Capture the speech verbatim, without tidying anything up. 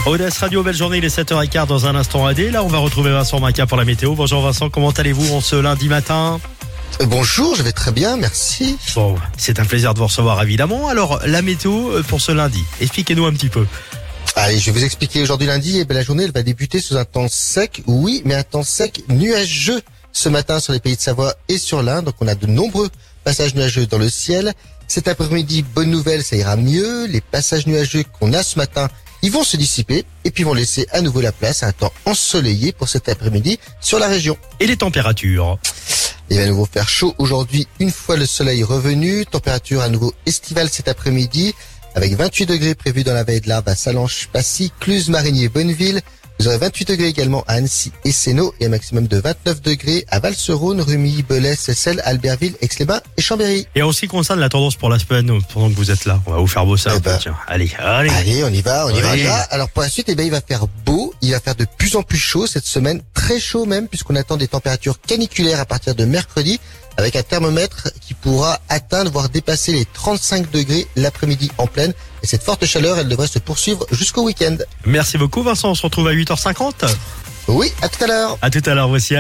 Audace Radio, belle journée, il est sept heures quinze dans un instant A D. Là, on va retrouver Vincent Maca pour la météo. Bonjour Vincent, comment allez-vous en ce lundi matin ? Euh, bonjour, je vais très bien, merci. Bon, c'est un plaisir de vous recevoir évidemment. Alors, la météo pour ce lundi, expliquez-nous un petit peu. Allez, je vais vous expliquer aujourd'hui lundi. Eh bien, la journée, elle va débuter sous un temps sec, oui, mais un temps sec nuageux ce matin sur les pays de Savoie et sur l'Ain. Donc, on a de nombreux passages nuageux dans le ciel. Cet après-midi, bonne nouvelle, ça ira mieux. Les passages nuageux qu'on a ce matin, ils vont se dissiper et puis vont laisser à nouveau la place à un temps ensoleillé pour cet après-midi sur la région. Et les températures ? Il va à nouveau faire chaud aujourd'hui une fois le soleil revenu. Température à nouveau estivale cet après-midi avec vingt-huit degrés prévus dans la vallée de l'Arve à Salanches, Passy, Cluse, Marigny, Bonneville. Vous aurez vingt-huit degrés également à Annecy et Sénaux et un maximum de vingt-neuf degrés à Val-sur-Rhône, Rumilly, Belay, Seyssel, Albertville, Aix-les-Bains et Chambéry. Et en ce qui concerne la tendance pour la semaine, pendant que vous êtes là, on va vous faire bosser Eh un ben, peu. Tiens, allez, allez. Allez, on y va, on y va Oui. là. Alors pour la suite, eh ben, il va faire beau, il va faire de plus en plus chaud cette semaine, très chaud même, puisqu'on attend des températures caniculaires à partir de mercredi, avec un thermomètre qui pourra atteindre, voire dépasser les trente-cinq degrés l'après-midi en pleine. Et cette forte chaleur, elle devrait se poursuivre jusqu'au week-end. Merci beaucoup Vincent, on se retrouve à huit heures cinquante. Oui, à tout à l'heure. À tout à l'heure, voici